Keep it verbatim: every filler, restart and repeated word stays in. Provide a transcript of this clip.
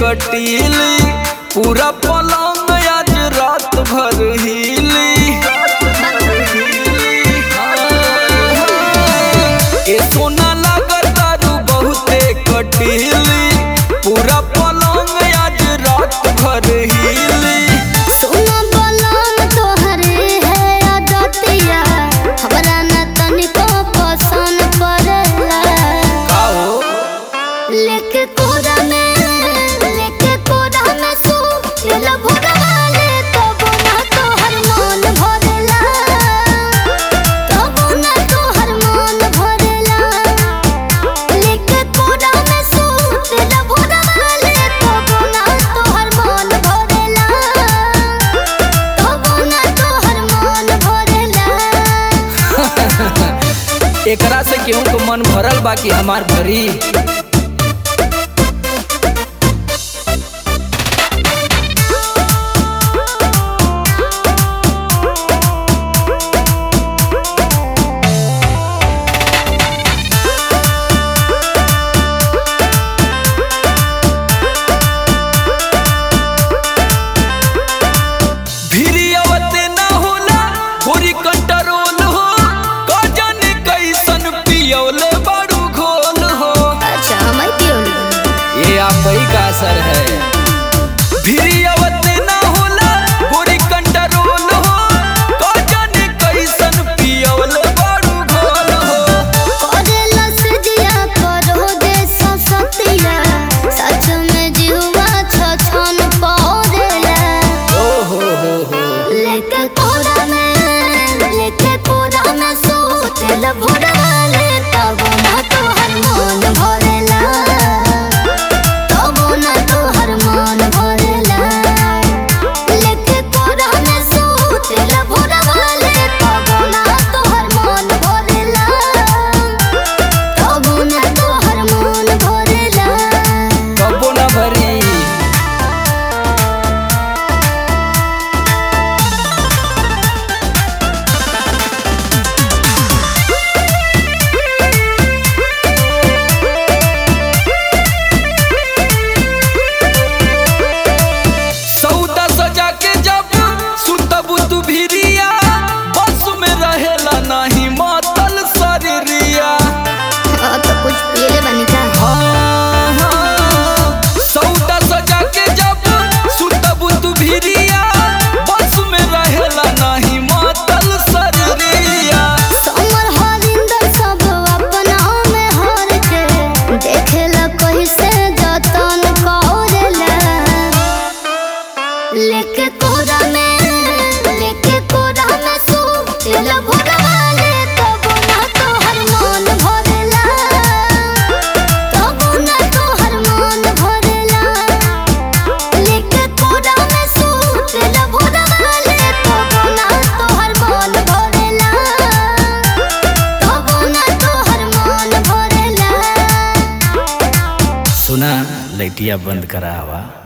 कटीली पूरा पलंग आज रात भर हिली। ए सोना लागत दारू बहुते कटीली पूरा पलंग आज रात भर हिली। सोना बलम तोहरे है आदतिया हमरा न तनिको पसंद पड़ला। का हो लेके कोरा में लेके कोरा में सो चल भोरवाले तब ना तोहर मन भरेला तब ना तोहर मन भरेला। लेके कोरा में सो चल भोरवाले तब ना तोहर मन भरेला तब ना तोहर मन भरेला। एकरा से केहू को मन भरल बाकी हमार भरी। कंट्रोल हो का जाने कैसन पियोले बड़ू घोल हो। अच्छा मैं पियोली ये आप ही का असर है। भिरियवते ना होला गोरी कंट्रोल हो का जाने कैसन पियोले बड़ू घोल हो। करेला से जिया करो दे ससतिया सच में जीवा छछन पड़ेला। ओ हो हो हो लेके कोरा में लेके कोरा में सोचल भोरवाले तब ना तोहर मन भरेला तब ना तोहर मन भरेला। लेके कोरा में सोचल भोरवाले तब ना तोहर मन भरेला तब ना तोहर मन भरेला। कबो ना भरी। नहीं मातल शरीरिया तो कुछ पियले बनी का। हाँ हाँ सौदा सजा के जब सुतबू तू भिरिया बस में रहेला नहीं मातल शरीरिया। समर हरिंदर सब अपना में हर के देखेला कैसे जतन करेला। लेके कोरा में लेके कोरा में सो चल भोरवाले तब ना तोहर मन भरेला तब ना तोहर मन भरेला। लेके कोरा में सो चल भोरवाले तब ना तोहर मन भरेला तब ना तोहर मन भरेला। सुना लाइटिया बंद करा हवा।